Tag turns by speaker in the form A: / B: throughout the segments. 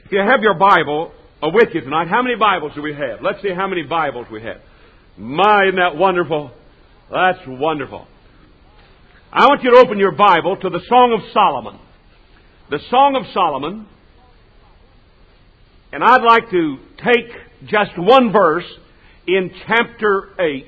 A: If you have your Bible with you tonight, how many Bibles do we have? Let's see how many Bibles we have. My, isn't that wonderful? That's wonderful. I want you to open your Bible to the Song of Solomon. The Song of Solomon. And I'd like to take just one verse in chapter 8.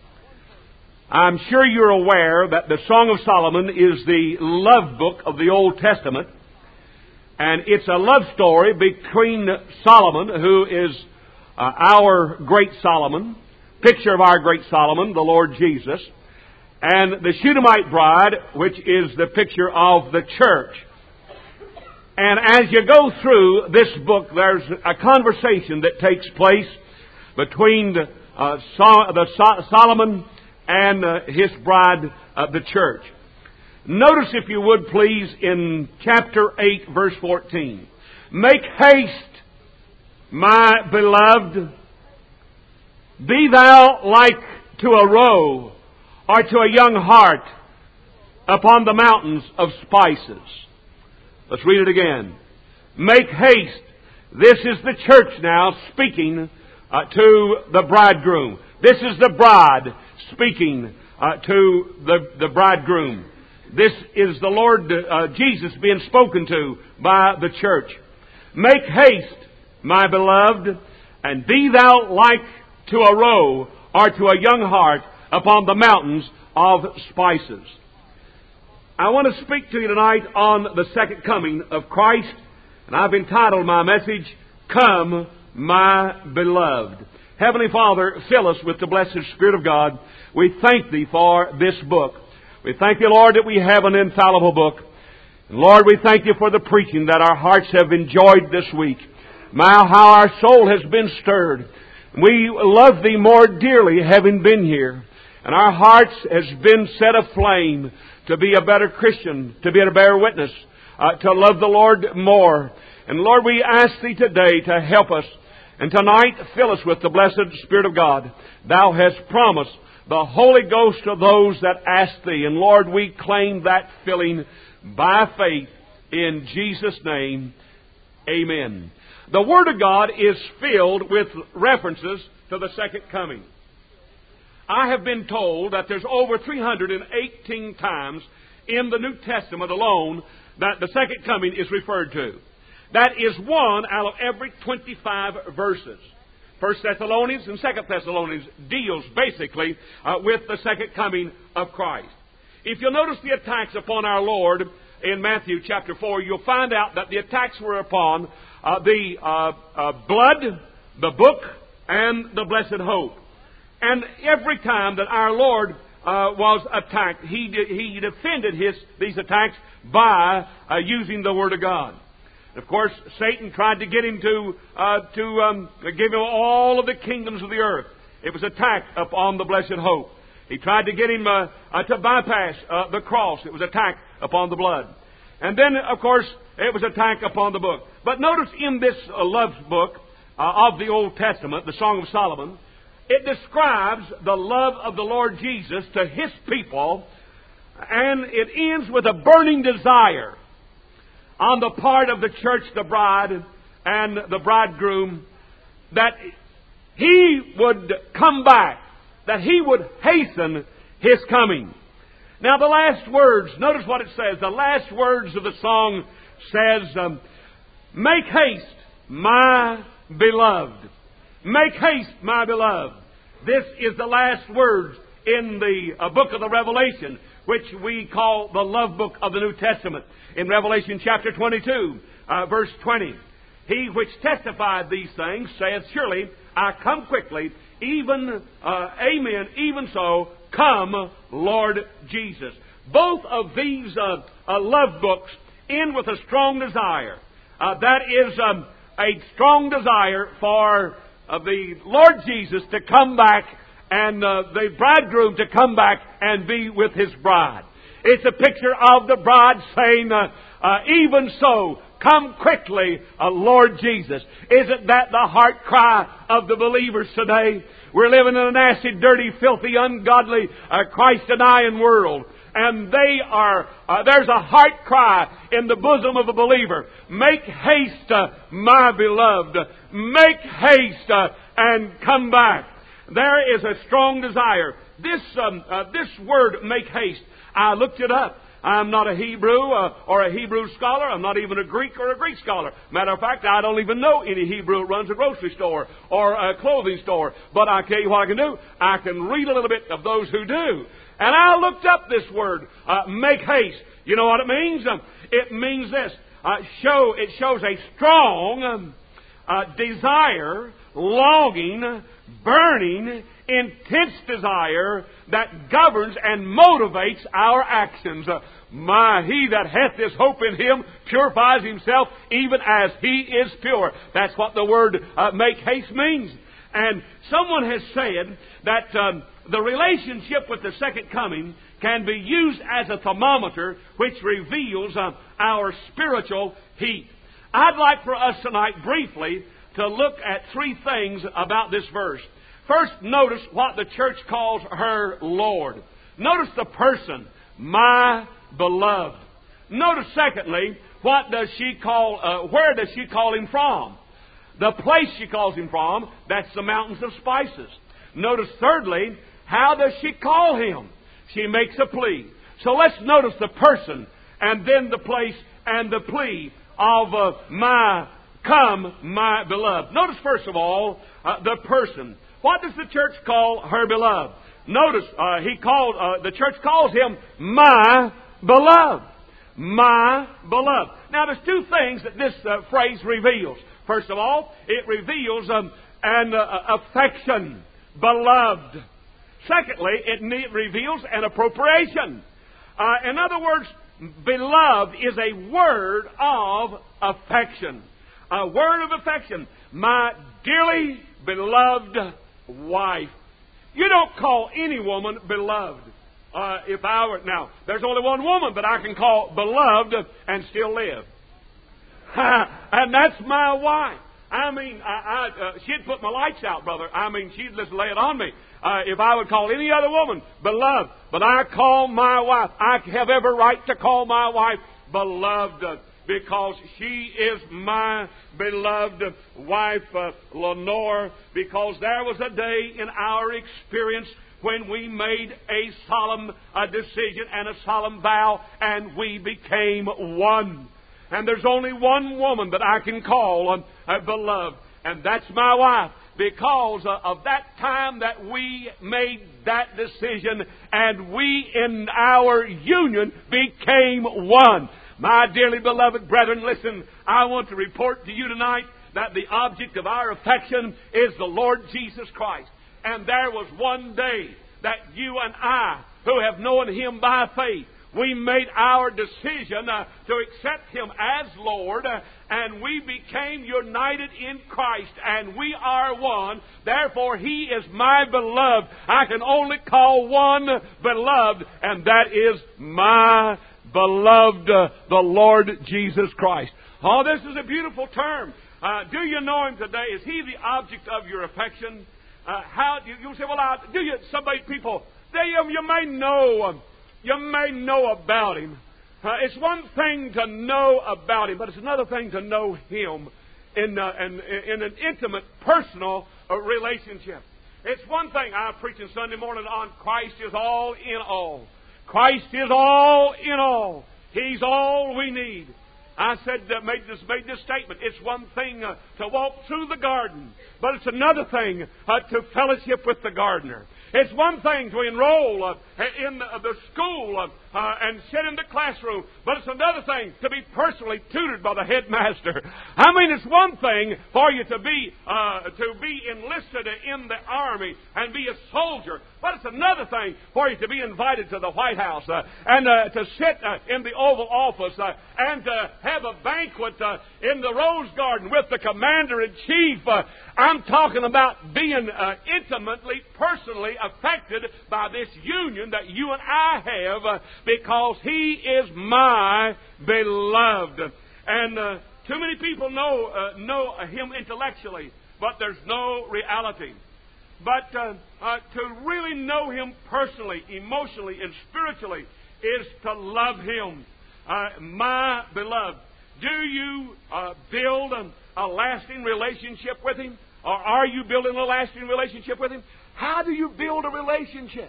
A: I'm sure you're aware that the Song of Solomon is the love book of the Old Testament. And it's a love story between Solomon, who is our great Solomon, picture of our great Solomon, the Lord Jesus, and the Shunammite bride, which is the picture of the church. And as you go through this book, there's a conversation that takes place between Solomon and his bride, the church. Notice, if you would please, in chapter 8, verse 14. Make haste, my beloved. Be thou like to a roe, or to a young hart, upon the mountains of spices. Let's read it again. Make haste. This is the church now speaking to the bridegroom. This is the bride speaking to the bridegroom. This is the Lord Jesus being spoken to by the church. Make haste, my beloved, and be thou like to a roe, or to a young hart, upon the mountains of spices. I want to speak to you tonight on the second coming of Christ, and I've entitled my message, Come, My Beloved. Heavenly Father, fill us with the blessed Spirit of God. We thank Thee for this book. We thank You, Lord, that we have an infallible book. And Lord, we thank You for the preaching that our hearts have enjoyed this week. My, how our soul has been stirred. We love Thee more dearly having been here. And our hearts has been set aflame to be a better Christian, to be a better witness, to love the Lord more. And Lord, we ask Thee today to help us. And tonight, fill us with the blessed Spirit of God. Thou hast promised the Holy Ghost to those that ask Thee. And Lord, we claim that filling by faith in Jesus' name. Amen. The Word of God is filled with references to the second coming. I have been told that there's over 318 times in the New Testament alone that the second coming is referred to. That is one out of every 25 verses. 1 Thessalonians and 2 Thessalonians deals basically with the second coming of Christ. If you'll notice the attacks upon our Lord in Matthew chapter 4, you'll find out that the attacks were upon the blood, the book, and the blessed hope. And every time that our Lord was attacked, He defended these attacks by using the Word of God. Of course, Satan tried to get him to give him all of the kingdoms of the earth. It was attack upon the blessed hope. He tried to get him to bypass the cross. It was attack upon the blood. And then, of course, it was attack upon the book. But notice in this love book of the Old Testament, the Song of Solomon, it describes the love of the Lord Jesus to His people, and it ends with a burning desire on the part of the church, the bride, and the bridegroom, that He would come back, that He would hasten His coming. Now the last words, notice what it says. The last words of the song says, Make haste, my beloved. Make haste, my beloved. This is the last words in the book of the Revelation, which we call the love book of the New Testament. In Revelation chapter 22, verse 20. He which testified these things saith, Surely I come quickly, even, amen, even so, come, Lord Jesus. Both of these love books end with a strong desire. That is a strong desire for the Lord Jesus to come back and the bridegroom to come back and be with his bride. It's a picture of the bride saying, even so, come quickly, Lord Jesus. Isn't that the heart cry of the believers today? We're living in a nasty, dirty, filthy, ungodly, Christ-denying world. and there's a heart cry in the bosom of a believer. Make haste, my beloved. Make haste and come back. There is a strong desire. This word, make haste, I looked it up. I'm not a Hebrew or a Hebrew scholar. I'm not even a Greek or a Greek scholar. Matter of fact, I don't even know any Hebrew that runs a grocery store or a clothing store. But I tell you what I can do. I can read a little bit of those who do. And I looked up this word, make haste. You know what it means? It means this. It shows a strong desire, longing, burning, intense desire that governs and motivates our actions. He that hath this hope in Him purifies himself even as He is pure. That's what the word make haste means. And someone has said that the relationship with the second coming can be used as a thermometer which reveals our spiritual heat. I'd like for us tonight briefly to look at three things about this verse. First, notice what the church calls her Lord. Notice the person, my beloved. Notice, secondly, where does she call Him from? The place she calls Him from, that's the mountains of spices. Notice, thirdly, how does she call Him? She makes a plea. So let's notice the person, and then the place, and the plea of my beloved. Notice, first of all, the person. What does the church call her beloved? Notice, the church calls Him my beloved. My beloved. Now, there's two things that this phrase reveals. First of all, it reveals an affection, beloved. Secondly, it reveals an appropriation. In other words, beloved is a word of affection. A word of affection. My dearly beloved wife. You don't call any woman beloved. Now, there's only one woman that I can call beloved and still live. And that's my wife. I mean, she'd put my lights out, brother. I mean, she'd just lay it on me. If I would call any other woman beloved, but I call my wife, I have every right to call my wife beloved, because she is my beloved wife, Lenore, because there was a day in our experience when we made a solemn decision and a solemn vow, and we became one. And there's only one woman that I can call beloved, and that's my wife, because of that time that we made that decision, and we in our union became one. My dearly beloved brethren, listen, I want to report to you tonight that the object of our affection is the Lord Jesus Christ. And there was one day that you and I, who have known Him by faith, we made our decision to accept Him as Lord, and we became united in Christ, and we are one. Therefore, He is my beloved. I can only call one beloved, and that is my beloved, the Lord Jesus Christ. Oh, this is a beautiful term. Do you know Him today? Is He the object of your affection? You say, well, people, you may know about Him. It's one thing to know about Him, but it's another thing to know Him in an intimate, personal relationship. It's one thing, I'm preaching Sunday morning on Christ is all in all. Christ is all in all. He's all we need. I made this statement. It's one thing to walk through the garden, but it's another thing to fellowship with the gardener. It's one thing to enroll in the school and sit in the classroom, but it's another thing to be personally tutored by the headmaster. I mean, it's one thing for you to be enlisted in the army and be a soldier, but it's another thing for you to be invited to the White House and to sit in the Oval Office and to have a banquet in the Rose Garden with the Commander-in-Chief. I'm talking about being intimately, personally affected by this union that you and I have because He is my beloved. And too many people know Him intellectually, but there's no reality. But to really know Him personally, emotionally, and spiritually is to love Him. My beloved, do you build a lasting relationship with Him? Or are you building a lasting relationship with Him? How do you build a relationship?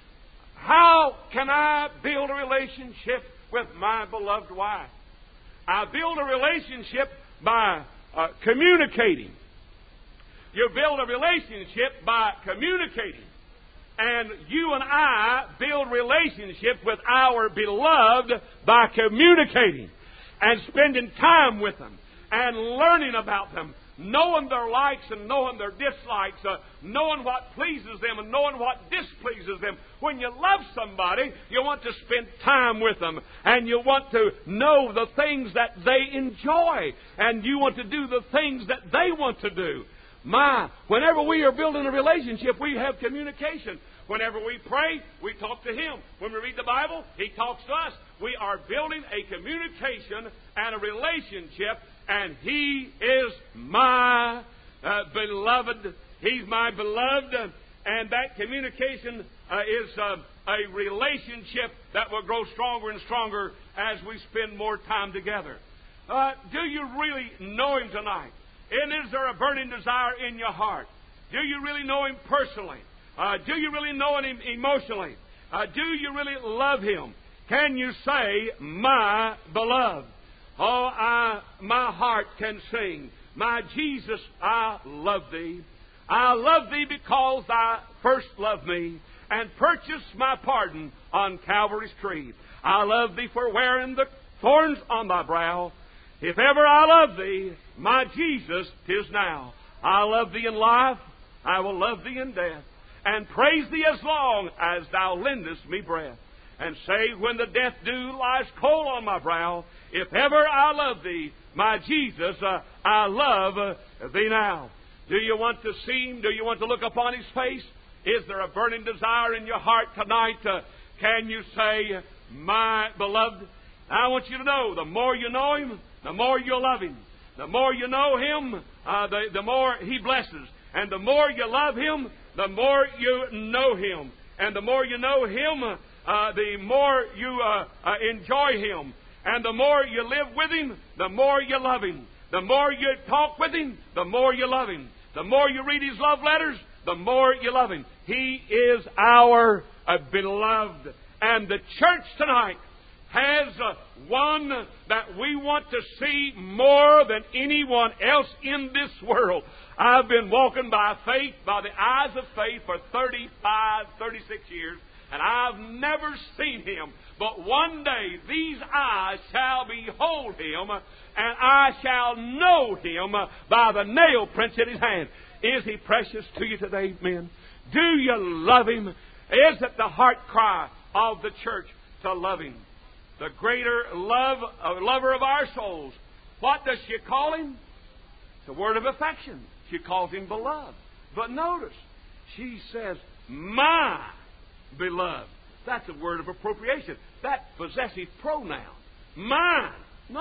A: How can I build a relationship with my beloved wife? I build a relationship by communicating. You build a relationship by communicating. And you and I build relationship with our beloved by communicating and spending time with them and learning about them, knowing their likes and knowing their dislikes, knowing what pleases them and knowing what displeases them. When you love somebody, you want to spend time with them, and you want to know the things that they enjoy, and you want to do the things that they want to do. Whenever we are building a relationship, we have communication. Whenever we pray, we talk to Him. When we read the Bible, He talks to us. We are building a communication and a relationship, and He is my beloved. He's my beloved, and that communication is a relationship that will grow stronger and stronger as we spend more time together. Do you really know Him tonight? And is there a burning desire in your heart? Do you really know Him personally? Do you really know Him emotionally? Do you really love Him? Can you say, my beloved? Oh, my heart can sing. My Jesus, I love Thee. I love Thee because Thou first loved me and purchased my pardon on Calvary's tree. I love Thee for wearing the thorns on Thy brow. If ever I love Thee, my Jesus, 'tis now. I love Thee in life, I will love Thee in death, and praise Thee as long as Thou lendest me breath. And say, when the death dew lies cold on my brow, if ever I love Thee, my Jesus, I love Thee now. Do you want to see Him? Do you want to look upon His face? Is there a burning desire in your heart tonight? Can you say, my beloved? I want you to know, the more you know Him, the more you love Him. The more you know Him, the more He blesses. And the more you love Him, the more you know Him. And the more you know Him, the more you enjoy Him. And the more you live with Him, the more you love Him. The more you talk with Him, the more you love Him. The more you read His love letters, the more you love Him. He is our beloved. And the church tonight has one that we want to see more than anyone else in this world. I've been walking by faith, by the eyes of faith, for 35, 36 years, and I've never seen Him. But one day these eyes shall behold Him, and I shall know Him by the nail prints in His hand. Is He precious to you today, men? Do you love Him? Is it the heart cry of the church to love Him? The greater lover of our souls. What does she call Him? It's a word of affection. She calls Him beloved. But notice, she says, my beloved. That's a word of appropriation. That possessive pronoun. Mine.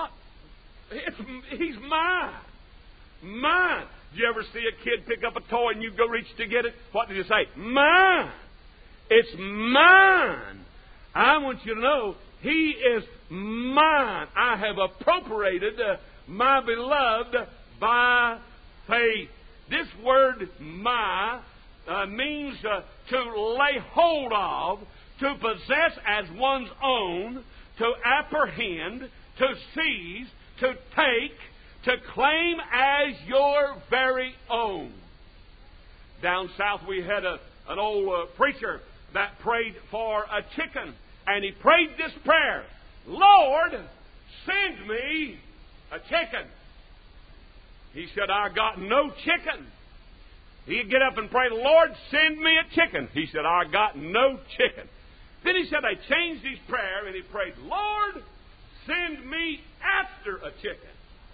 A: He's mine. Mine. Did you ever see a kid pick up a toy and you go reach to get it? What did you say? Mine. It's mine. I want you to know, He is mine. I have appropriated my beloved by faith. This word, my, means to lay hold of, to possess as one's own, to apprehend, to seize, to take, to claim as your very own. Down south we had an old preacher that prayed for a chicken. And he prayed this prayer, Lord, send me a chicken. He said, I got no chicken. He'd get up and pray, Lord, send me a chicken. He said, I got no chicken. Then he said, I changed his prayer and he prayed, Lord, send me after a chicken.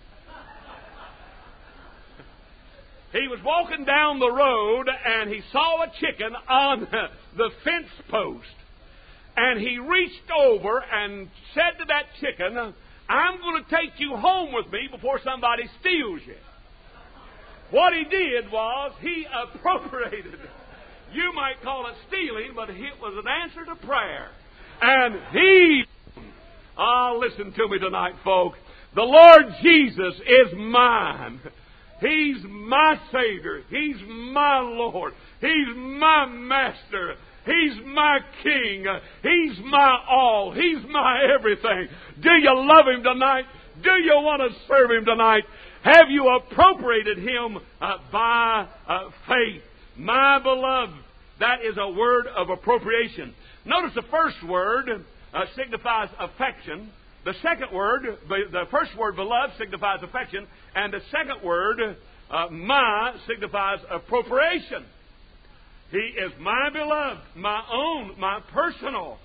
A: He was walking down the road and he saw a chicken on the fence post. And he reached over and said to that chicken, I'm going to take you home with me before somebody steals you. What he did was he appropriated. You might call it stealing, but it was an answer to prayer. And He... listen to me tonight, folks. The Lord Jesus is mine. He's my Savior. He's my Lord. He's my Master. He's my King. He's my all. He's my everything. Do you love Him tonight? Do you want to serve Him tonight? Have you appropriated Him by faith? My beloved, that is a word of appropriation. Notice the first word signifies affection. The second word, the first word, beloved, signifies affection. And the second word, my, signifies appropriation. He is my beloved, my own, my personal.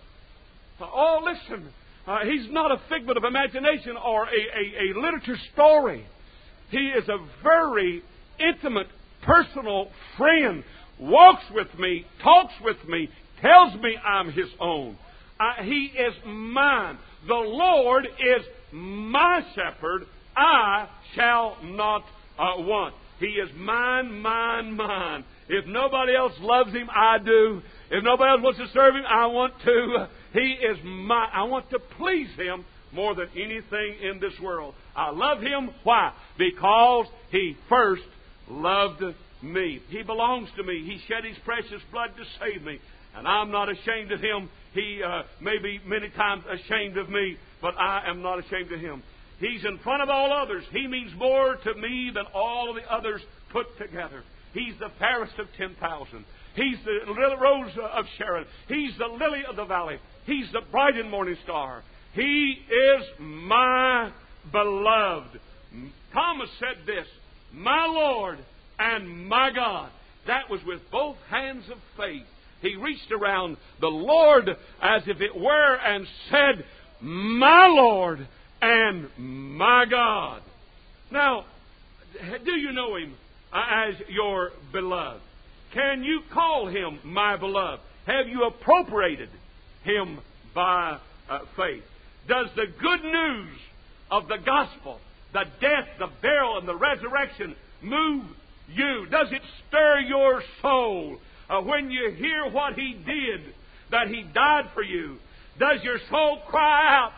A: Oh, listen, He's not a figment of imagination or a literature story. He is a very intimate, personal friend. Walks with me, talks with me, tells me I'm His own. He is mine. The Lord is my shepherd. I shall not want. He is mine, mine, mine. If nobody else loves Him, I do. If nobody else wants to serve Him, I want to. He is mine. I want to please Him more than anything in this world. I love Him. Why? Because He first loved me. He belongs to me. He shed His precious blood to save me. And I'm not ashamed of Him. He may be many times ashamed of me, but I am not ashamed of Him. He's in front of all others. He means more to me than all of the others put together. He's the fairest of 10,000. He's the rose of Sharon. He's the lily of the valley. He's the bright and morning star. He is my beloved. Thomas said this, my Lord and my God. That was with both hands of faith. He reached around the Lord as if it were and said, my Lord and my God. Now, do you know Him as your beloved? Can you call Him my beloved? Have you appropriated Him by faith? Does the good news of the gospel, the death, the burial, and the resurrection move you? Does it stir your soul? When you hear what He did, that He died for you, does your soul cry out,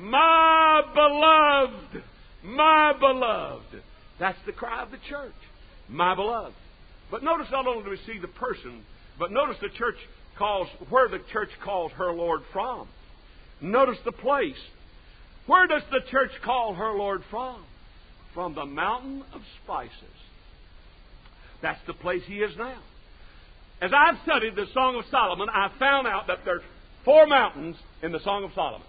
A: my beloved, my beloved? That's the cry of the church, my beloved. But notice not only do we see the person, but notice the church calls, where the church calls her Lord from. Notice the place. Where does the church call her Lord from? From the mountain of spices. That's the place He is now. As I've studied the Song of Solomon, I found out that there's 4 mountains in the Song of Solomon.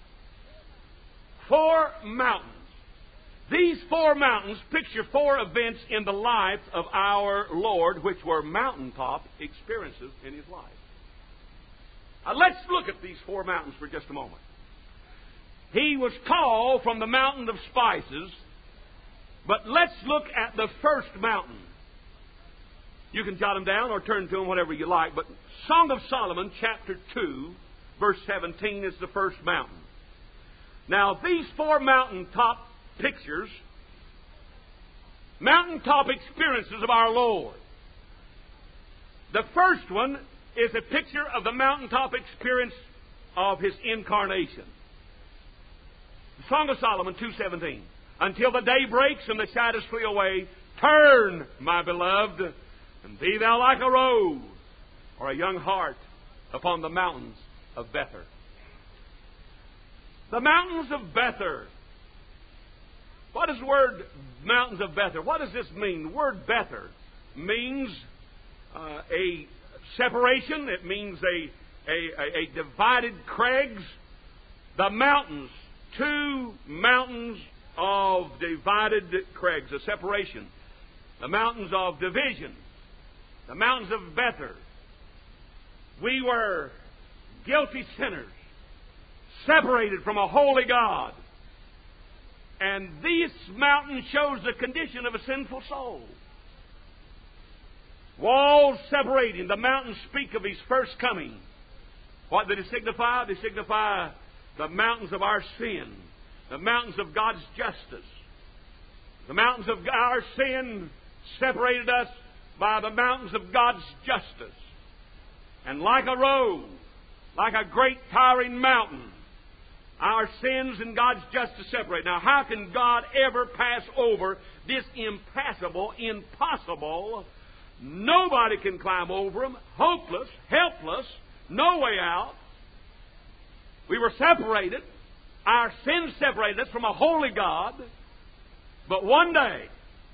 A: 4 mountains. These 4 mountains picture 4 events in the life of our Lord, which were mountaintop experiences in His life. Now let's look at these 4 mountains for just a moment. He was called from the mountain of spices, but let's look at the first mountain. You can jot them down or turn to them, whatever you like. But Song of Solomon, chapter 2, verse 17 is the first mountain. Now, these 4 mountaintop pictures, mountaintop experiences of our Lord. The first one is a picture of the mountaintop experience of His incarnation. The Song of Solomon 2:17. Until the day breaks and the shadows flee away, turn, my beloved, and be thou like a rose or a young hart upon the mountains of Bether. The mountains of Bether. What is the word mountains of Bether? What does this mean? The word Bether means a separation. It means a divided crags. The mountains, 2 mountains of divided crags, a separation. The mountains of division. The mountains of Bether. We were guilty sinners, separated from a holy God. And this mountain shows the condition of a sinful soul. Walls separating. The mountains speak of His first coming. What do they signify? They signify the mountains of our sin. The mountains of God's justice. The mountains of our sin separated us by the mountains of God's justice. And like a rose, like a great towering mountain. Our sins and God's justice separate. Now, how can God ever pass over this impassable, impossible? Nobody can climb over them. Hopeless, helpless, no way out. We were separated. Our sins separated us from a holy God. But one day,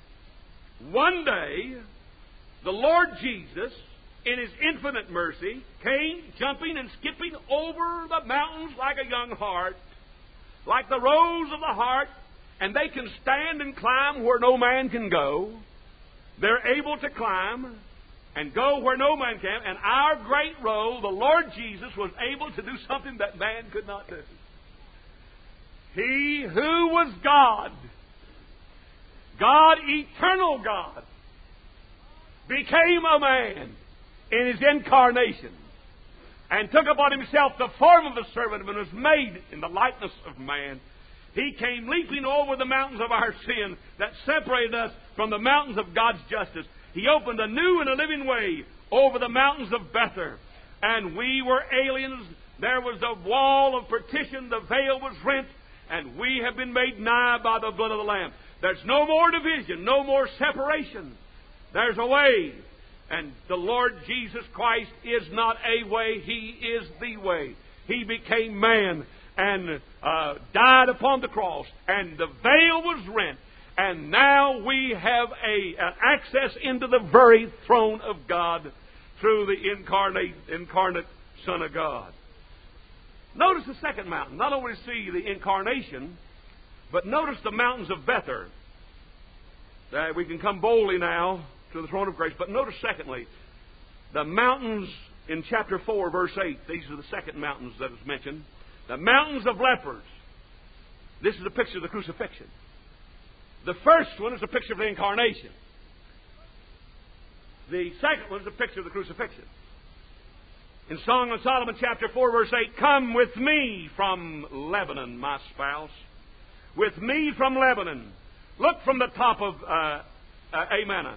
A: the Lord Jesus, in His infinite mercy, came jumping and skipping over the mountains like a young hart, like the rose of the heart, and they can stand and climb where no man can go. They're able to climb and go where no man can, and our great role, the Lord Jesus, was able to do something that man could not do. He who was God, eternal God, became a man in His incarnation and took upon Himself the form of a servant and was made in the likeness of man. He came leaping over the mountains of our sin that separated us from the mountains of God's justice. He opened a new and a living way over the mountains of Bether. And we were aliens. There was a wall of partition. The veil was rent. And we have been made nigh by the blood of the Lamb. There's no more division, no more separation. There's a way. And the Lord Jesus Christ is not a way. He is the way. He became man and died upon the cross. And the veil was rent. And now we have an access into the very throne of God through the incarnate Son of God. Notice the second mountain. Not only see the incarnation, but notice the mountains of Bether. That we can come boldly now to the throne of grace. But notice, secondly, the mountains in chapter 4, verse 8. These are the second mountains that is mentioned. The mountains of lepers. This is a picture of the crucifixion. The first one is a picture of the incarnation. The second one is a picture of the crucifixion. In Song of Solomon, chapter 4, verse 8, come with me from Lebanon, my spouse. With me from Lebanon. Look from the top of Amana.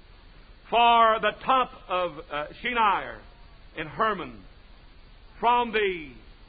A: For the top of Shinar in Hermon. From the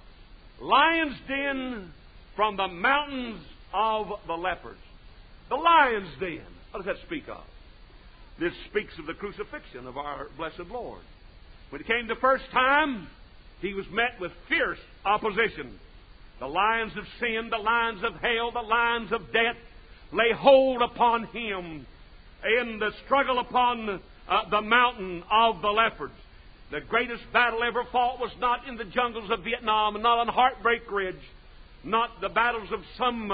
A: lion's den, from the mountains of the lepers. The lion's den. What does that speak of? This speaks of the crucifixion of our blessed Lord. When He came the first time, He was met with fierce opposition. The lions of sin, the lions of hell, the lions of death lay hold upon Him in the struggle upon the mountain of the leopards. The greatest battle ever fought was not in the jungles of Vietnam, not on Heartbreak Ridge, not the battles of some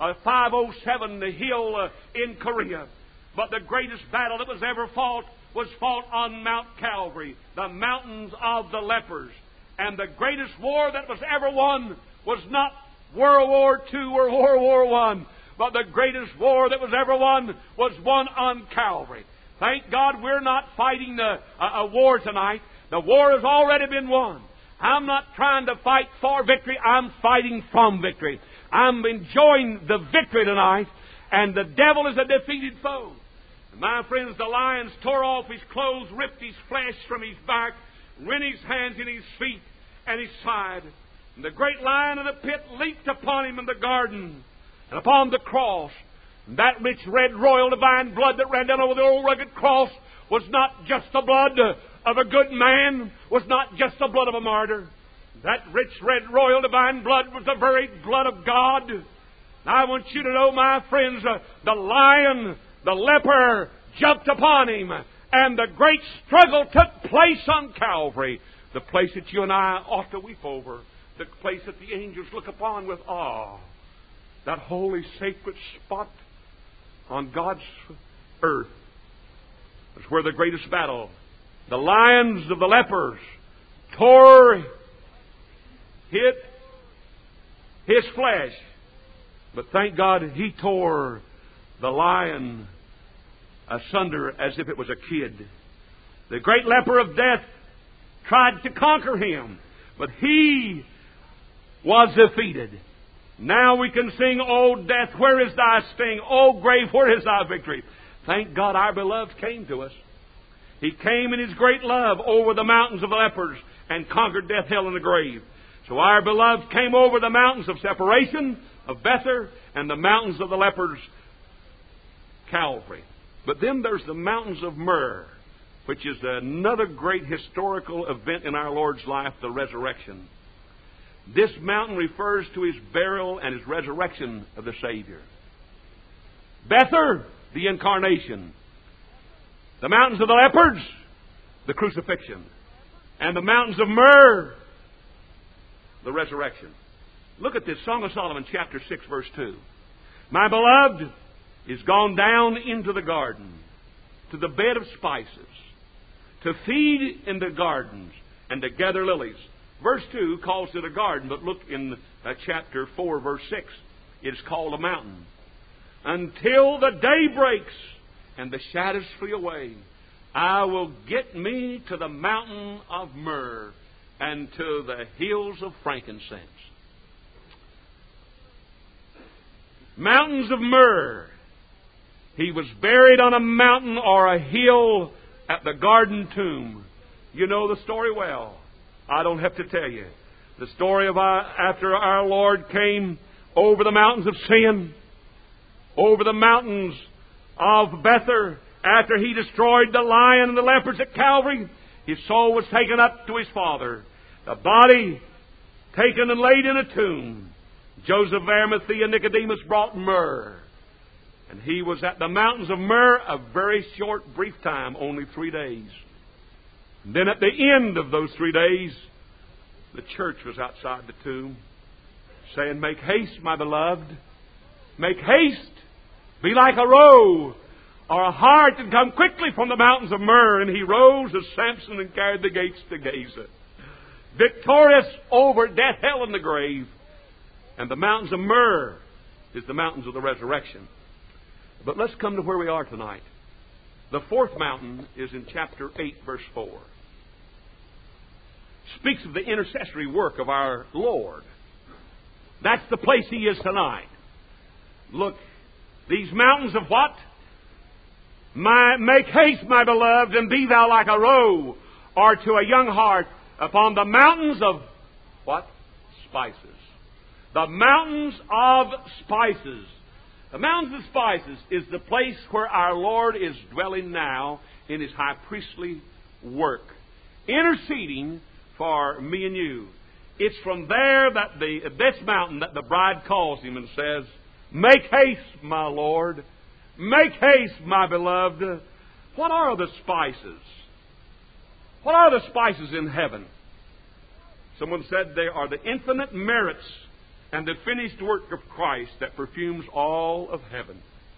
A: 507, the hill in Korea. But the greatest battle that was ever fought was fought on Mount Calvary, the mountains of the lepers. And the greatest war that was ever won was not World War II or World War I, but the greatest war that was ever won was won on Calvary. Thank God we're not fighting a war tonight. The war has already been won. I'm not trying to fight for victory. I'm fighting from victory. I'm enjoying the victory tonight, and the devil is a defeated foe. My friends, the lions tore off his clothes, ripped his flesh from his back, rent his hands and his feet and his side. And the great lion of the pit leaped upon him in the garden and upon the cross. And that rich red royal divine blood that ran down over the old rugged cross was not just the blood of a good man, was not just the blood of a martyr. That rich red royal divine blood was the very blood of God. Now I want you to know, my friends, the lion, the leper, jumped upon him, and the great struggle took place on Calvary, the place that you and I ought to weep over, the place that the angels look upon with awe, that holy, sacred spot on God's earth. That's where the greatest battle, the lions of the lepers, tore his flesh. But thank God He tore the lion asunder as if it was a kid. The great leper of death tried to conquer him, but he was defeated. Now we can sing, "O death, where is thy sting? O grave, where is thy victory?" Thank God our beloved came to us. He came in His great love over the mountains of the lepers and conquered death, hell, and the grave. So our beloved came over the mountains of separation, of Bether, and the mountains of the lepers, Calvary. But then there's the mountains of myrrh, which is another great historical event in our Lord's life, the resurrection. This mountain refers to His burial and His resurrection of the Savior. Bether, the incarnation. The mountains of the lepers, the crucifixion. And the mountains of myrrh, the resurrection. Look at this, Song of Solomon, chapter 6, verse 2. My beloved is gone down into the garden, to the bed of spices, to feed in the gardens, and to gather lilies. Verse 2 calls it a garden, but look in chapter 4, verse 6. It is called a mountain. Until the day breaks and the shadows flee away, I will get me to the mountain of myrrh and to the hills of frankincense. Mountains of myrrh. He was buried on a mountain or a hill at the garden tomb. You know the story well. I don't have to tell you. The story of after our Lord came over the mountains of sin, over the mountains of Bether, after He destroyed the lion and the leopards at Calvary, His soul was taken up to His Father. The body taken and laid in a tomb. Joseph of Arimathea and Nicodemus brought myrrh. And He was at the mountains of myrrh a very short, brief time, only 3 days. And then at the end of those 3 days, the church was outside the tomb, saying, Make haste, my beloved. Make haste. Be like a roe or a hart, and come quickly from the mountains of myrrh. And he rose as Samson and carried the gates to Gaza, victorious over death, hell, and the grave. And the mountains of myrrh is the mountains of the resurrection. But let's come to where we are tonight. The fourth mountain is in chapter 8, verse 4. Speaks of the intercessory work of our Lord. That's the place He is tonight. Look, these mountains of what? Make haste, my beloved, and be thou like a roe, or to a young hart, upon the mountains of what? Spices. The mountains of spices. The mountains of spices is the place where our Lord is dwelling now in His high priestly work, interceding for me and you. It's from there that this mountain that the bride calls Him and says, Make haste, my Lord. Make haste, my beloved. What are the spices? What are the spices in heaven? Someone said they are the infinite merits and the finished work of Christ that perfumes all of heaven.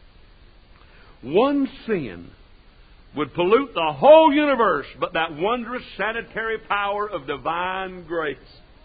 A: One sin would pollute the whole universe, but that wondrous sanitary power of divine grace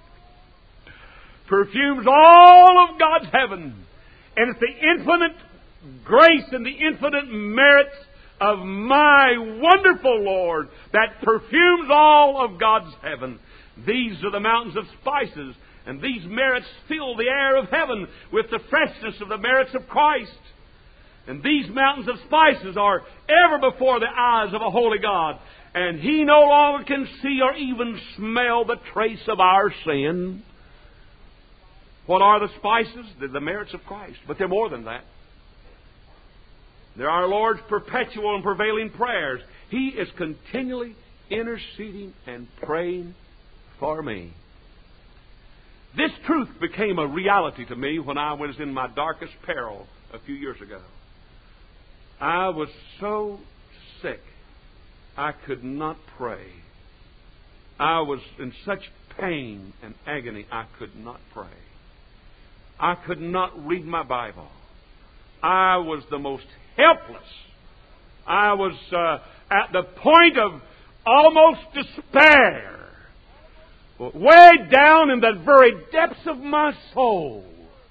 A: perfumes all of God's heaven. And it's the infinite grace and the infinite merits of my wonderful Lord that perfumes all of God's heaven. These are the mountains of spices, and these merits fill the air of heaven with the freshness of the merits of Christ. And these mountains of spices are ever before the eyes of a holy God. And He no longer can see or even smell the trace of our sin. What are the spices? They're the merits of Christ. But they're more than that. They're our Lord's perpetual and prevailing prayers. He is continually interceding and praying for me. This truth became a reality to me when I was in my darkest peril a few years ago. I was so sick, I could not pray. I was in such pain and agony, I could not pray. I could not read my Bible. I was the most helpless. I was at the point of almost despair. Way down in the very depths of my soul.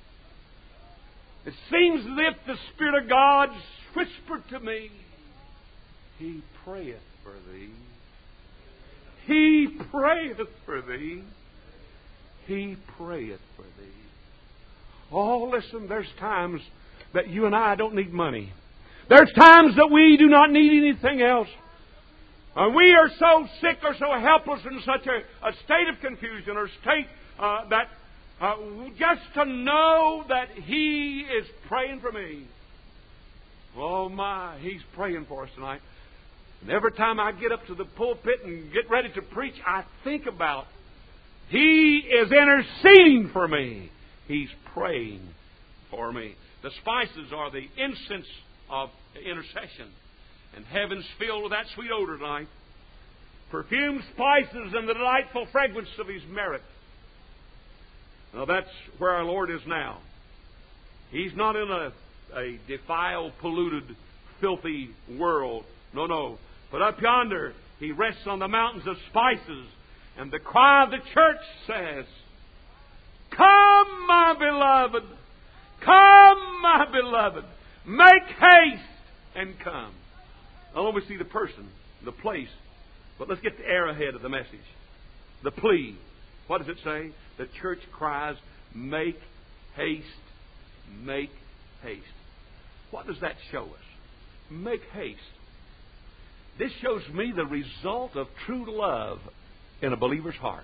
A: It seems as if the Spirit of God whispered to me, He prayeth for thee. He prayeth for thee. He prayeth for thee. Oh, listen, there's times that you and I don't need money. There's times that we do not need anything else. We are so sick or so helpless in such a state of confusion or state that just to know that He is praying for me. Oh my, He's praying for us tonight. And every time I get up to the pulpit and get ready to preach, I think about He is interceding for me. He's praying for me. The spices are the incense of intercession. And heaven's filled with that sweet odor tonight. Perfumed spices and the delightful fragrance of His merit. Now that's where our Lord is now. He's not in a defiled, polluted, filthy world. No, no. But up yonder, He rests on the mountains of spices. And the cry of the church says, "Come, my beloved! Come, my beloved! Make haste and come." I want to see the person, the place. But let's get the arrowhead of the message. The plea. What does it say? The church cries, "Make haste, make haste." What does that show us? Make haste. This shows me the result of true love in a believer's heart.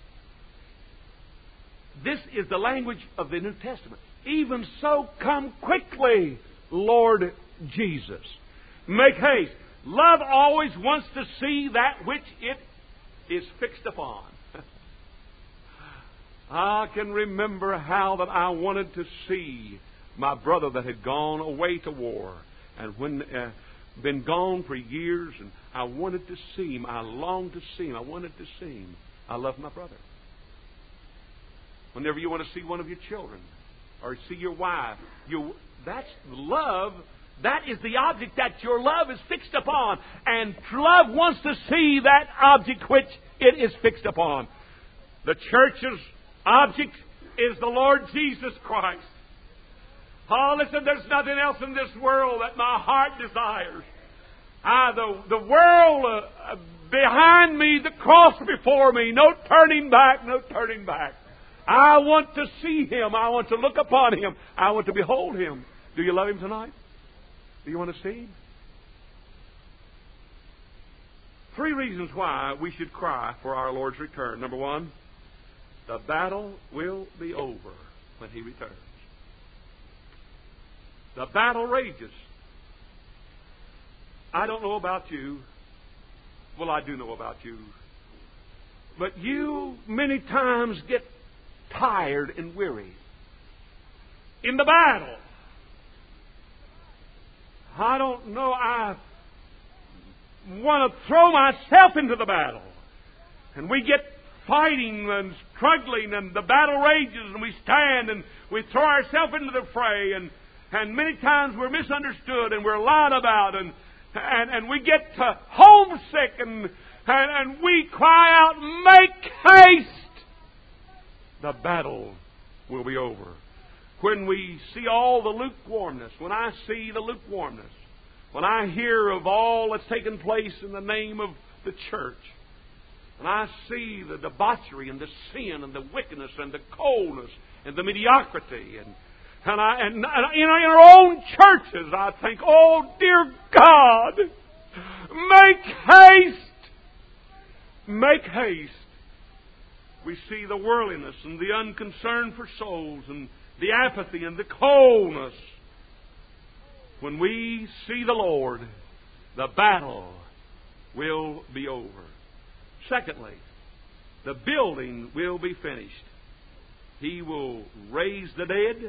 A: This is the language of the New Testament. Even so, come quickly, Lord Jesus. Make haste. Love always wants to see that which it is fixed upon. I can remember how that I wanted to see my brother that had gone away to war, and when been gone for years, and I wanted to see him. I longed to see him. I wanted to see him. I love my brother. Whenever you want to see one of your children or see your wife, that's love. That is the object that your love is fixed upon. And love wants to see that object which it is fixed upon. The church's object is the Lord Jesus Christ. Oh, listen, there's nothing else in this world that my heart desires. The world behind me, the cross before me, no turning back, no turning back. I want to see Him. I want to look upon Him. I want to behold Him. Do you love Him tonight? Do you want to see Him? 3 reasons why we should cry for our Lord's return. Number 1, the battle will be over when He returns. The battle rages. I don't know about you. Well, I do know about you. But you many times get tired and weary in the battle. I don't know. I want to throw myself into the battle. And we get fighting and struggling, and the battle rages, and we stand and we throw ourselves into the fray, and many times we're misunderstood and we're lied about, and we get homesick, and we cry out, "Make haste!" The battle will be over. When we see all the lukewarmness, when I see the lukewarmness, when I hear of all that's taken place in the name of the church, and I see the debauchery and the sin and the wickedness and the coldness and the mediocrity, and in our own churches, I think, "Oh, dear God, make haste! Make haste!" We see the worldliness and the unconcern for souls and the apathy and the coldness. When we see the Lord, the battle will be over. Secondly, the building will be finished. He will raise the dead,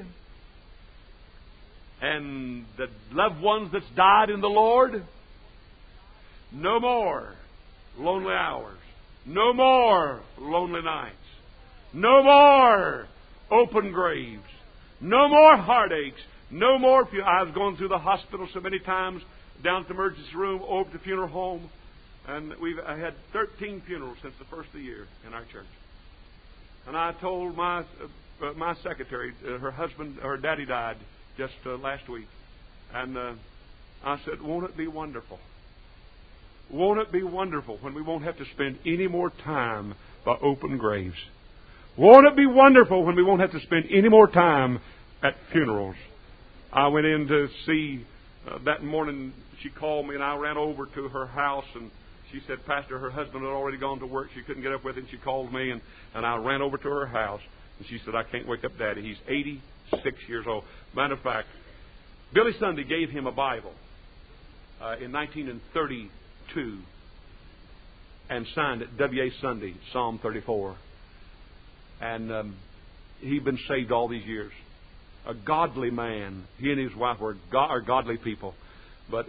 A: and the loved ones that's died in the Lord, no more lonely hours, no more lonely nights, no more open graves, no more heartaches, no more. I was going through the hospital so many times, down to the emergency room, over to the funeral home, and I had 13 funerals since the first of the year in our church. And I told my secretary, her daddy died just last week, and I said, "Won't it be wonderful? Won't it be wonderful when we won't have to spend any more time by open graves? Won't it be wonderful when we won't have to spend any more time at funerals?" I went in to see that morning. She called me, and I ran over to her house, and she said, Pastor, her husband had already gone to work. She couldn't get up with him. She called me, and I ran over to her house. And she said, I can't wake up Daddy. He's 86 years old. Matter of fact, Billy Sunday gave him a Bible in 1932 and signed it W.A. Sunday, Psalm 34. And he'd been saved all these years. A godly man. He and his wife are godly people. But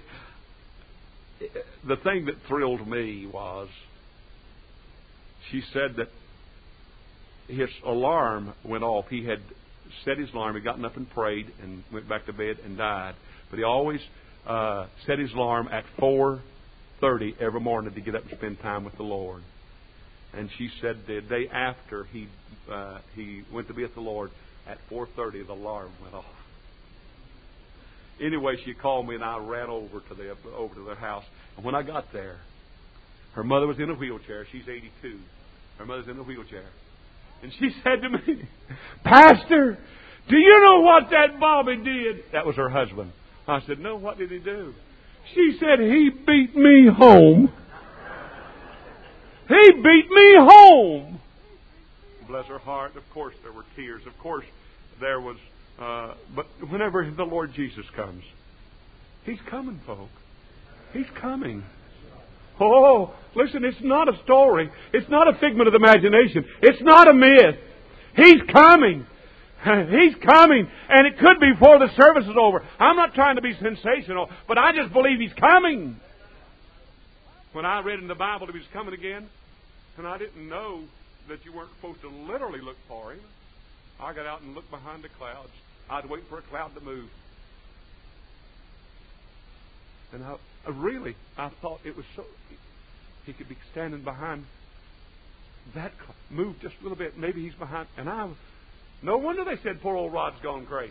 A: the thing that thrilled me was she said that his alarm went off. He had set his alarm. He'd gotten up and prayed and went back to bed and died. But he always set his alarm at 4:30 every morning to get up and spend time with the Lord. And she said the day after he went to be with the Lord, at 4:30 the alarm went off. Anyway, she called me and I ran over to their house. And when I got there, her mother was in a wheelchair. She's 82. Her mother's in a wheelchair. And she said to me, Pastor, do you know what that Bobby did? That was her husband. I said, no, what did he do? She said, he beat me home. He beat me home. Bless her heart. Of course there were tears. Of course there was... but whenever the Lord Jesus comes, He's coming, folk. He's coming. Oh, listen, it's not a story. It's not a figment of the imagination. It's not a myth. He's coming. He's coming. And it could be before the service is over. I'm not trying to be sensational, but I just believe He's coming. When I read in the Bible that He was coming again, and I didn't know that you weren't supposed to literally look for Him, I got out and looked behind the clouds. I was waiting for a cloud to move. And I thought it was so... He could be standing behind that cloud. Move just a little bit. Maybe He's behind. And no wonder they said poor old Rod's gone crazy.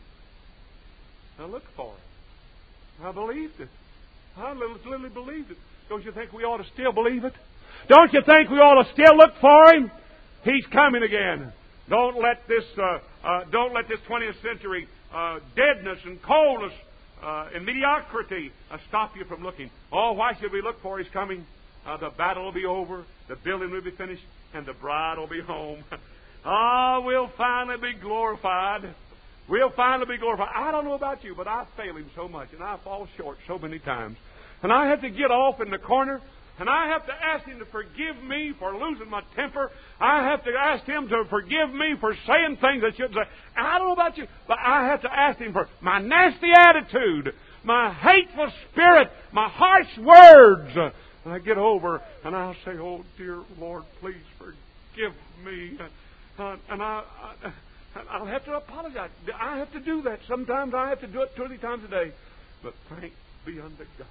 A: I looked for Him. I believed it. I literally believed it. Don't you think we ought to still believe it? Don't you think we ought to still look for Him? He's coming again. Don't let this 20th century deadness and coldness and mediocrity stop you from looking. Oh, why should we look for His coming? The battle will be over, the building will be finished, and the bride will be home. We'll finally be glorified. We'll finally be glorified. I don't know about you, but I fail Him so much, and I fall short so many times. And I have to get off in the corner, and I have to ask Him to forgive me for losing my temper. I have to ask Him to forgive me for saying things I shouldn't say. And I don't know about you, but I have to ask Him for my nasty attitude, my hateful spirit, my harsh words. And I get over, and I'll say, oh, dear Lord, please forgive me. And I'll have to apologize. I have to do that. Sometimes I have to do it 2 or 3 times a day. But thanks be unto God.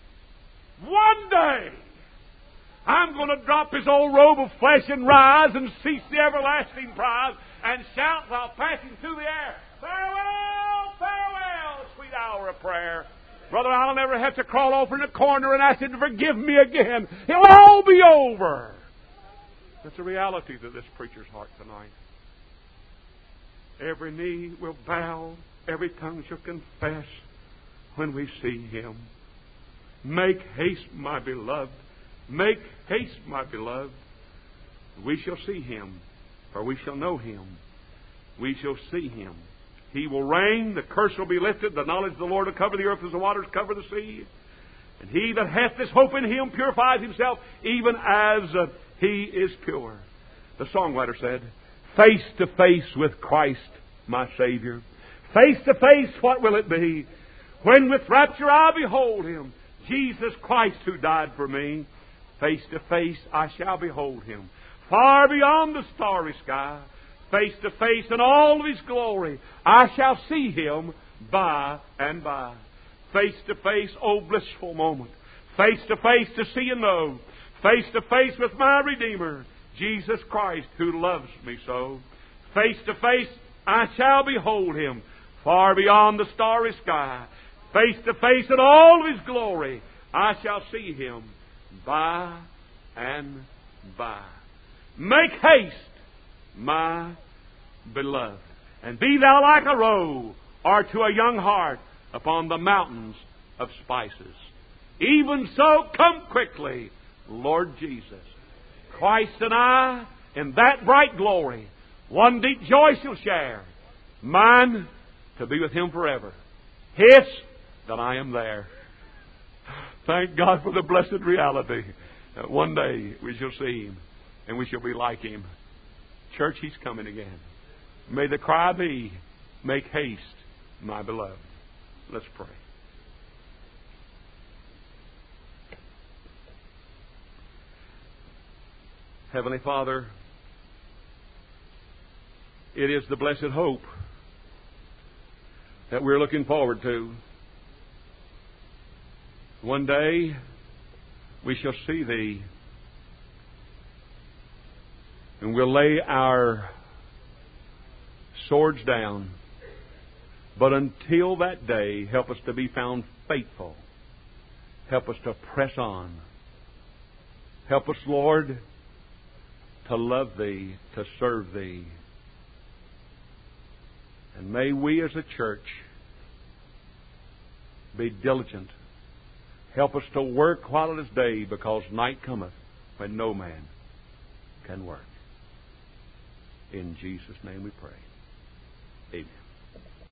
A: One day, I'm going to drop this old robe of flesh and rise and cease the everlasting prize and shout while passing through the air, farewell, farewell, sweet hour of prayer. Brother, I'll never have to crawl over in a corner and ask Him to forgive me again. It'll all be over. That's a reality to this preacher's heart tonight. Every knee will bow, every tongue shall confess when we see Him. Make haste, my beloved. Make haste, my beloved. We shall see Him, for we shall know Him. We shall see Him. He will reign, the curse will be lifted, the knowledge of the Lord will cover the earth as the waters cover the sea. And he that hath this hope in Him purifies himself, even as he is pure. The songwriter said, face to face with Christ, my Savior. Face to face, what will it be? When with rapture I behold Him, Jesus Christ who died for me. Face to face I shall behold Him, far beyond the starry sky. Face to face in all of His glory, I shall see Him by and by. Face to face, oh blissful moment. Face to face to see and know. Face to face with my Redeemer, Jesus Christ, who loves me so. Face to face I shall behold Him, far beyond the starry sky. Face to face in all of His glory, I shall see Him by and by. Make haste, my beloved, and be thou like a roe, or to a young hart upon the mountains of spices. Even so, come quickly, Lord Jesus. Christ and I, in that bright glory, one deep joy shall share. Mine, to be with Him forever. His, that I am there. Thank God for the blessed reality that one day we shall see Him and we shall be like Him. Church, He's coming again. May the cry be, make haste, my beloved. Let's pray. Heavenly Father, it is the blessed hope that we're looking forward to. One day we shall see Thee, and we'll lay our swords down. But until that day, help us to be found faithful. Help us to press on. Help us, Lord, to love Thee, to serve Thee. And may we as a church be diligent. Help us to work while it is day, because night cometh when no man can work. In Jesus' name we pray. Amen.